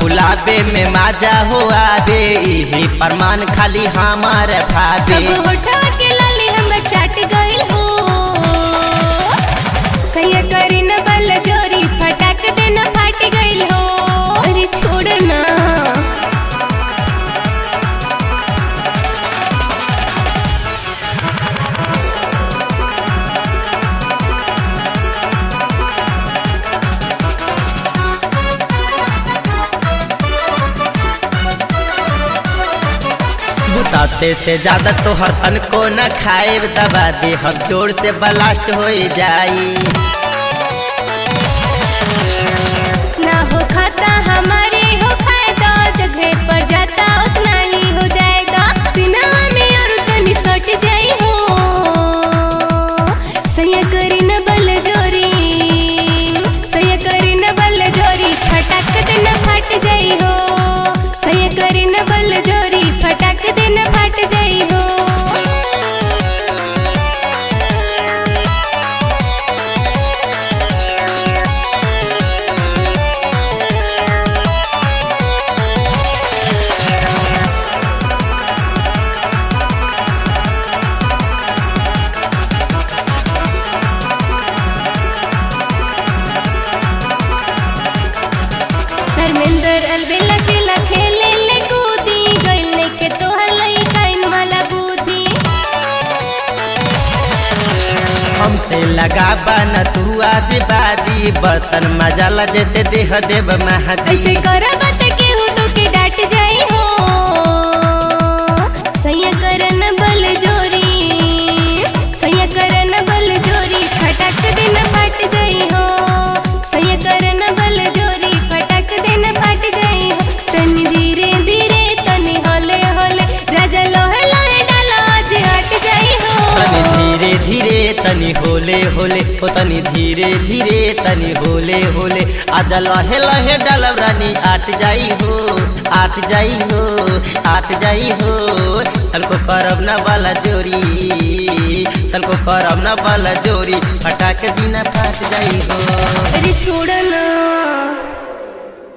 फुलाबे में माजा हो आबे इही प्रमाण खाली हमार भाबे। सब होठवा के लाली हम चाट गइल हो सैया करी न बल जोरी फटाक देना फाट गइल हो। अरे छोड़ ना बुताते से ज्यादा तो हर तन को न खाए दबा दे हम जोर से ब्लास्ट हो जाई। ना हो खाता हमारे हो फायदा जगह पर जाता उतना ही हो जाएगा। सिनेमा में और तो निसट जाई हो सैया करी न बल जोरी सैया करी न बल जोरी फटाक देना फाट जाई हो सैया करी न बल जोरी फटाक देना फाट जाई हो। धर्मेंद्र अलबेला खेला खेले ले कूदी गइले के तोहर लई काइन वाला बूदी। हमसे लगाबा न तू आज बाजी बर्तन मजाला जैसे देह देव महाजी। ऐसे करबा त केहू तो के डांट जाई हो सैया करन बल जोरी सैया करन बल जोरी फटाक देना फाट जाई हो सैया करन बल जोरी फटाक देना फाट जाई हो। तनी धीरे धीरे तनी होले होले राजा लोहे लोहे डालो आज हट जाई हो। तनी धीरे धीरे तनी होले होले ओ तनी धीरे धीरे तनी होले होले आजा लहे लहे डालब रानी आट जाई हो आट जाई हो आट जाई हो। तनको करब न वाला जोरी तनको करब न वाला जोरी फटाक दीना फाट जाई हो। अरे छोड़ ना।